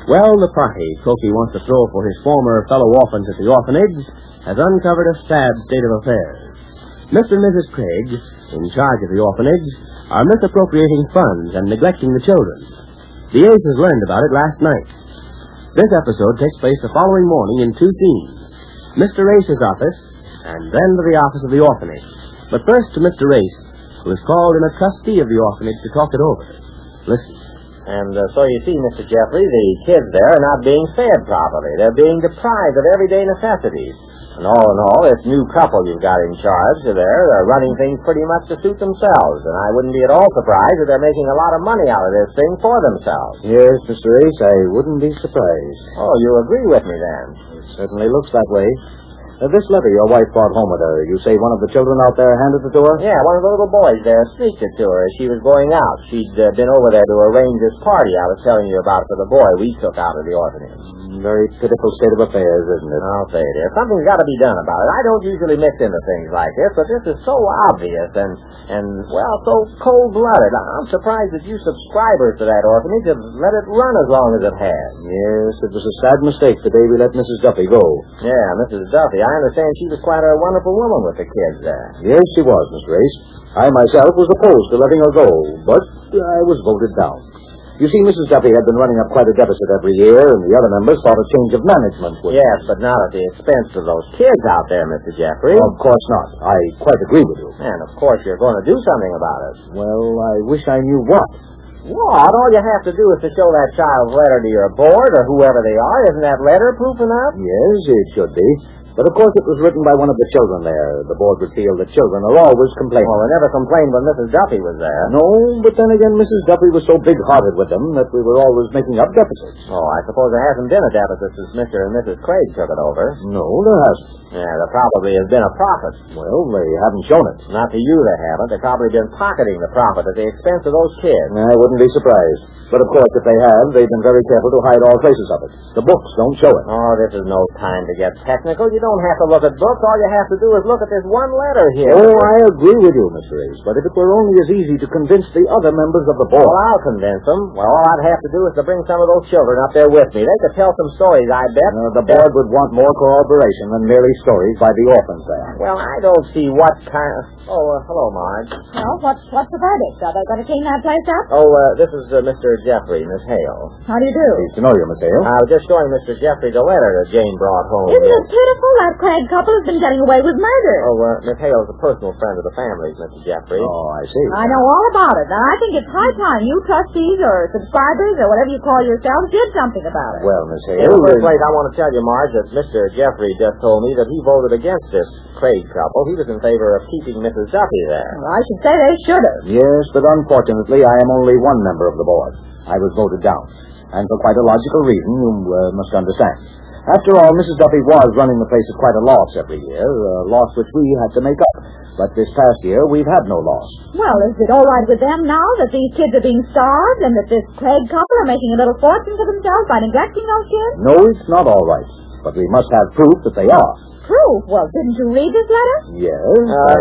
Well, the party Cokie wants to throw for his former fellow orphans at the orphanage has uncovered a sad state of affairs. Mr. and Mrs. Craig, in charge of the orphanage, are misappropriating funds and neglecting the children. The Aces learned about it last night. This episode takes place the following morning in two scenes. Mr. Ace's office, and then to the office of the orphanage. But first to Mr. Ace, who is called in a trustee of the orphanage to talk it over. Listen. And so you see, Mr. Jeffrey, the kids there are not being fed properly. They're being deprived of everyday necessities. And all in all, this new couple you've got in charge there are running things pretty much to suit themselves. And I wouldn't be at all surprised if they're making a lot of money out of this thing for themselves. Yes, Mr. Ace, I wouldn't be surprised. Oh, you agree with me then? It certainly looks that way. This letter your wife brought home with her, you say one of the children out there handed it to her? Yeah, one of the little boys there sneaked it to her as she was going out. She'd been over there to arrange this party I was telling you about for the boy we took out of the orphanage. Very pitiful state of affairs, isn't it? I'll say, dear. Something's got to be done about it. I don't usually mix into things like this, but this is so obvious and so cold-blooded. I'm surprised that you subscribers to that orphanage have let it run as long as it has. Yes, it was a sad mistake the day we let Mrs. Duffy go. Yeah, Mrs. Duffy. I understand she was quite a wonderful woman with the kids there. Yes, she was, Mr. Ace. I myself was opposed to letting her go, but I was voted down. You see, Mrs. Duffy had been running up quite a deficit every year, and the other members thought a change of management would... Yes, but not at the expense of those kids out there, Mr. Jeffrey. Of course not. I quite agree with you. And, of course, you're going to do something about it. Well, I wish I knew what. What? All you have to do is to show that child's letter to your board, or whoever they are. Isn't that letter proof enough? Yes, it should be. But, of course, it was written by one of the children there. The board would feel that children are always complaining. Well, they never complained when Mrs. Duffy was there. No, but then again, Mrs. Duffy was so big-hearted with them that we were always making up deficits. Oh, I suppose there hasn't been a deficit since Mr. and Mrs. Craig took it over. No, there hasn't. Yeah, there probably has been a profit. Well, they haven't shown it. Not to you, they haven't. They've probably been pocketing the profit at the expense of those kids. I wouldn't be surprised. But, of course, if they have, they've been very careful to hide all traces of it. The books don't show it. Oh, this is no time to get technical. You don't have to look at books. All you have to do is look at this one letter here. Oh, I agree with you, Mr. Ace. But if it were only as easy to convince the other members of the board... Well, I'll convince them. Well, all I'd have to do is to bring some of those children up there with me. They could tell some stories, I bet. The board would want more corroboration than merely stories by the orphans there. Well, I don't see what kind of... Oh, hello, Marge. Well, what's the verdict? Are they going to clean that place up? Oh, this is Mr. Jeffrey, Miss Hale. How do you do? Pleased to know you, Miss Hale. I was just showing Mr. Jeffrey the letter that Jane brought home. Isn't it pitiful? That Craig couple has been getting away with murder. Oh, Miss Hale's a personal friend of the family's, Mr. Jeffrey. Oh, I see. I know all about it. Now, I think it's high time you trustees or subscribers or whatever you call yourselves did something about it. Well, Miss Hale... In the first place, I want to tell you, Marge, that Mr. Jeffrey just told me that he voted against this Craig couple. He was in favor of keeping Mrs. Duffy there. Well, I should say they should have. Yes, but unfortunately, I am only one member of the board. I was voted down. And for quite a logical reason, you must understand. After all, Mrs. Duffy was running the place at quite a loss every year, a loss which we had to make up. But this past year, we've had no loss. Well, is it all right with them now that these kids are being starved and that this Craig couple are making a little fortune for themselves by neglecting those kids? No, it's not all right. But we must have proof that they are. Proof? Well, didn't you read this letter? Yes.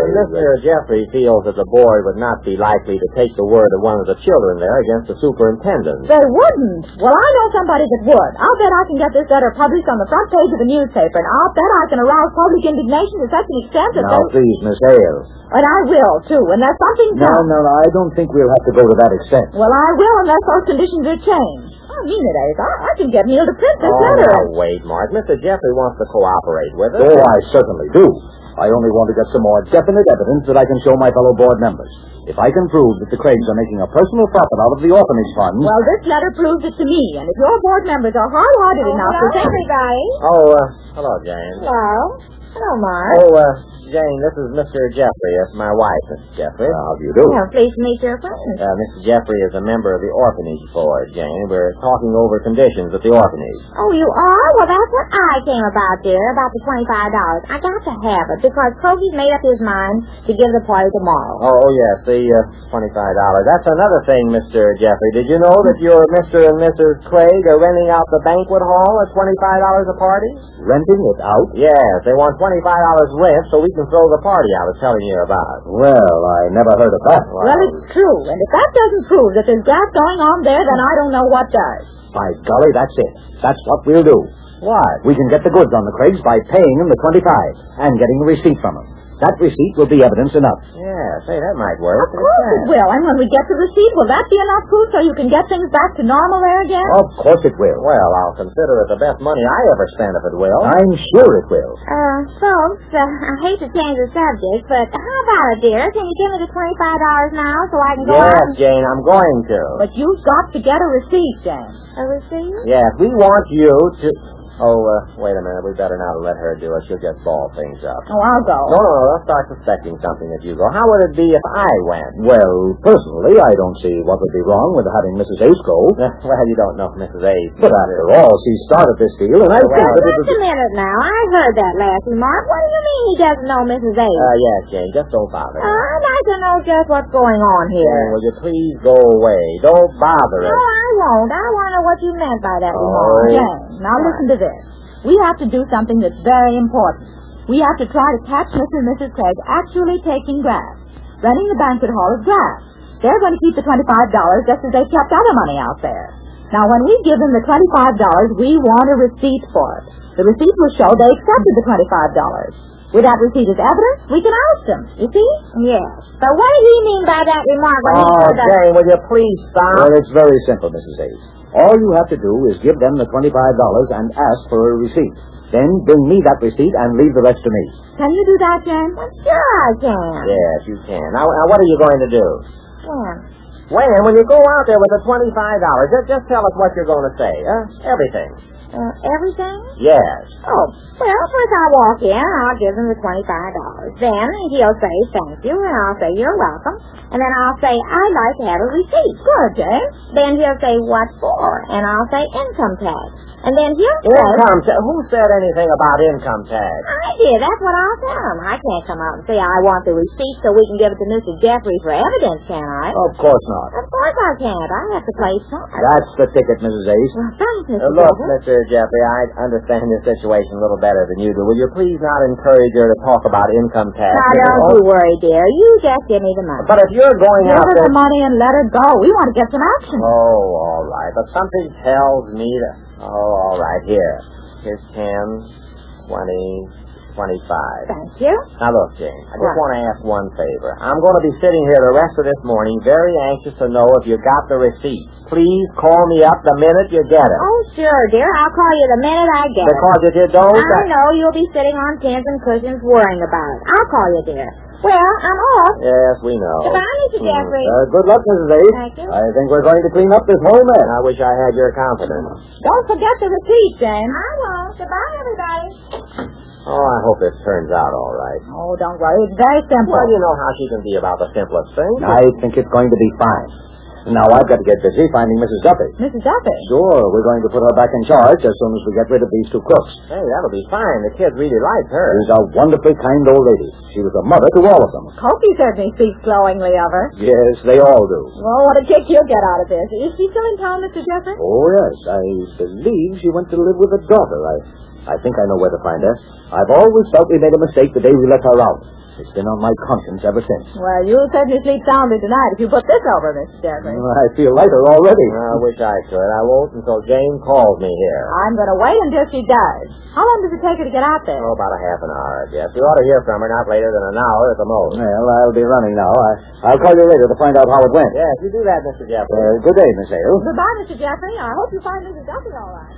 Mr. Jeffrey feels that the board would not be likely to take the word of one of the children there against the superintendent. They wouldn't. Well, I know somebody that would. I'll bet I can get this letter published on the front page of the newspaper, and I'll bet I can arouse public indignation to such an extent that Now, please, Miss Hale. And I will, too, unless something... No, I don't think we'll have to go to that extent. Well, I will unless those conditions are changed. I mean it, Ace. I can get Neil to print this letter. Now, wait, Mark. Mr. Jeffrey wants to cooperate with us. Oh, I certainly do. I only want to get some more definite evidence that I can show my fellow board members. If I can prove that the Craigs are making a personal profit out of the orphanage fund... Well, this letter proves it to me, and if your board members are hard-hearted enough to... Hello, everybody. Hello, Jane. Hello. Hello, Mark. Jane, this is Mr. Jeffrey. That's my wife, Mrs. Jeffrey. How do you do? Well, pleased to meet your friend. Mr. Jeffrey is a member of the orphanage board, Jane. We're talking over conditions at the orphanage. Oh, you are? Well, that's what I came about, dear, about the $25. I got to have it because Croky's made up his mind to give the party tomorrow. Oh, yes, the $25. That's another thing, Mr. Jeffrey. Did you know that your Mr. and Mrs. Craig are renting out the banquet hall at $25 a party? Renting it out? Yes, they want $25 rent so we can throw the party I was telling you about. Well, I never heard of that. Well, it's true, and if that doesn't prove that there's graft going on there, then I don't know what does. By golly, that's it. That's what we'll do. What? We can get the goods on the Craigs by paying them the 25 and getting a receipt from them. That receipt will be evidence enough. Yeah, say, that might work. Of course it will. And when we get the receipt, will that be enough proof so you can get things back to normal there again? Of course it will. Well, I'll consider it the best money I ever spent if it will. I'm sure it will. Folks, I hate to change the subject, but how about it, dear? Can you give me the $25 now so I can go out Yes, and... Jane, I'm going to. But you've got to get a receipt, Jane. A receipt? Yes, we want you to... Oh, wait a minute. We better not let her do it. She'll just ball things up. Oh, I'll go. No, I'll start suspecting something if you go. How would it be if I went? Well, personally, I don't see what would be wrong with having Mrs. Ace go. Well, you don't know Mrs. Ace. But after all, she started this deal, and I think Well, that it just was... a minute now. I heard that last remark. What do you mean he doesn't know Mrs. A? Yes, Jane, just don't bother. I'd like to know just what's going on Jane, here. will you please go away? Don't bother No, us. I won't. I want to know what you meant by that Oh. remark. Jane, now listen to this. We have to do something that's very important. We have to try to catch Mr. and Mrs. Craig actually taking grass, renting the banquet hall as grass. They're going to keep the $25 just as they kept other money out there. Now, when we give them the $25, we want a receipt for it. The receipt will show they accepted the $25. With that receipt as evidence, we can oust them. You see? Yes. But what did he mean by that remark when he said that? Jane, will you please stop? Well, it's very simple, Mrs. Ace. All you have to do is give them the $25 and ask for a receipt. Then bring me that receipt and leave the rest to me. Can you do that, Jane? Well, sure I can. Yes, you can. Now, what are you going to do? Yeah. When you go out there with the $25, just tell us what you're going to say. Everything. Everything? Yes. Oh, well, first I'll walk in and I'll give him the $25. Then he'll say thank you and I'll say you're welcome. And then I'll say I'd like to have a receipt. Good, Jane. Then he'll say what for? And I'll say income tax. And then he'll say... Income tax? Who said anything about income tax? I did. That's what I'll tell him. I can't come out and say I want the receipt so we can give it to Mr. Jeffrey for evidence, can I? Of course not. Of course I can't. I have to play smart. That's the ticket, Mrs. Ace. Well, thanks, Mr. Look, Jeffrey. Mr. Jeffrey, I understand your situation a little better than you do. Will you please not encourage her to talk about income tax? Now, don't you worry, dear. You just give me the money. But if you're going Give out her there... the money and let her go. We want to get some action. Oh, all right. But something tells me that... Oh, all right. Here's 10, 20, 25. Thank you. Now, look, Jane, I just Right. want to ask one favor. I'm going to be sitting here the rest of this morning very anxious to know if you got the receipt. Please call me up the minute you get it. Oh, sure, dear. I'll call you the minute I get it. Because if you don't... I know you'll be sitting on pins and cushions worrying about it. I'll call you, dear. Well, I'm off. Yes, we know. Goodbye, Mr. Jeffrey. Good luck, Mrs. Ace. Thank you. I think we're going to clean up this whole mess. I wish I had your confidence. Don't forget the receipt, Jane. I won't. Goodbye, everybody. Oh, I hope this turns out all right. Oh, don't worry. It's very simple. Well, you know how she can be about the simplest things. I think it's going to be fine. Now, I've got to get busy finding Mrs. Duffy. Mrs. Duffy. Sure, we're going to put her back in charge as soon as we get rid of these two crooks. Hey, that'll be fine. The kids really like her. She's a wonderfully kind old lady. She was a mother to all of them. Cokie certainly speaks glowingly of her. Yes, they all do. Well, what a kick you'll get out of this. Is she still in town, Mr. Jeffrey? Oh, yes. I believe she went to live with a daughter. I think I know where to find her. I've always felt we made a mistake the day we let her out. It's been on my conscience ever since. Well, you'll certainly sleep soundly tonight if you put this over, Mr. Jeffrey. I feel lighter already. I wish I could. I won't until Jane calls me here. I'm going to wait until she does. How long does it take her to get out there? Oh, about a half an hour, I guess. We ought to hear from her not later than an hour at the most. Well, I'll be running now. I'll call you later to find out how it went. Yes, you do that, Mr. Jeffrey. Good day, Miss Hale. Goodbye, Mr. Jeffrey. I hope you find Mrs. Duffy all right.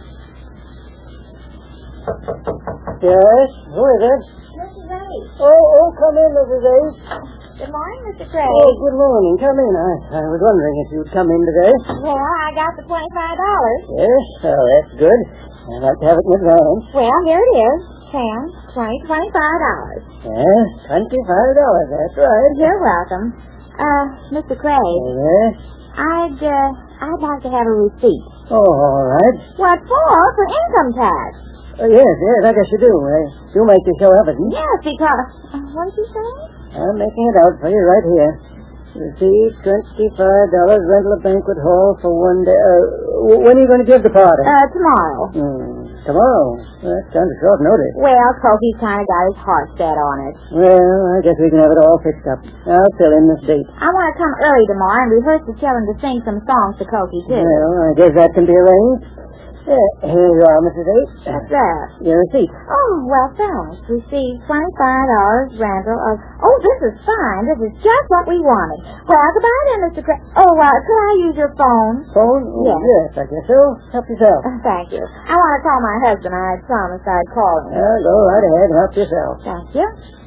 Yes? Who is it? Mrs. Ace. Oh, come in, Mrs. Ace. Good morning, Mr. Craig. Oh, good morning. Come in. I was wondering if you'd come in today. Well, I got the $25. Yes? Oh, that's good. I'd like to have it in advance. Well, here it is. 10, $25. Yes, $25. That's right. You're welcome. Mr. Craig, Yes? I'd like to have a receipt. Oh, all right. What for? For income tax. Oh, yes, I guess you do. You make the show evidence. Yes, because... what did you say? I'm making it out for you right here. Receipt, $25, rental of banquet hall for one day. When are you going to give the party? Tomorrow. Tomorrow? That's kind of short notice. Well, Koki's kind of got his heart set on it. Well, I guess we can have it all fixed up. I'll tell him this date. I want to come early tomorrow and rehearse to tell him to sing some songs to Koki, too. Well, I guess that can be arranged. Here you are, Mrs. H. What's that? Your receipt. Oh, well, thanks. Received $25 rental of... Oh, this is fine. This is just what we wanted. Well, goodbye then, Mr. Craig. Oh, could I use your phone? Phone? Yes. Yes, I guess so. Help yourself. Thank you. I want to call my husband. I had promised I'd call him. Go right ahead and help yourself. Thank you.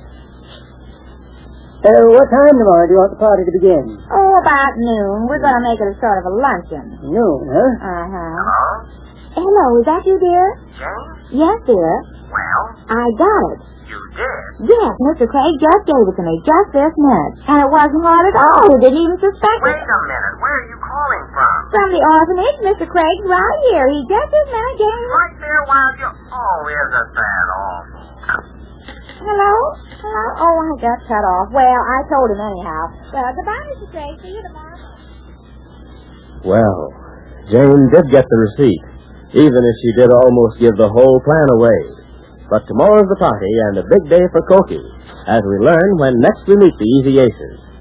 What time tomorrow do you want the party to begin? Oh, about noon. We're going to make it a sort of a luncheon. Noon, huh? Uh-huh. Hello, is that you, dear? Jane? Yes, dear. Well, I got it. you did. Yes, Mr. Craig just gave it to me just this minute. And it wasn't hard at all. He didn't even suspect Wait it. a minute. Where are you calling from? From the orphanage, Mr. Craig's right here. He just this minute gave me... Right there while you... Oh, isn't that awful? Hello? Hello? Oh, I got cut off. Well, I told him anyhow. Well, goodbye, Mr. Craig. See you tomorrow. Well, Jane did get the receipt, even if she did almost give the whole plan away. But tomorrow's the party and a big day for Koki, as we learn when next we meet the Easy Aces.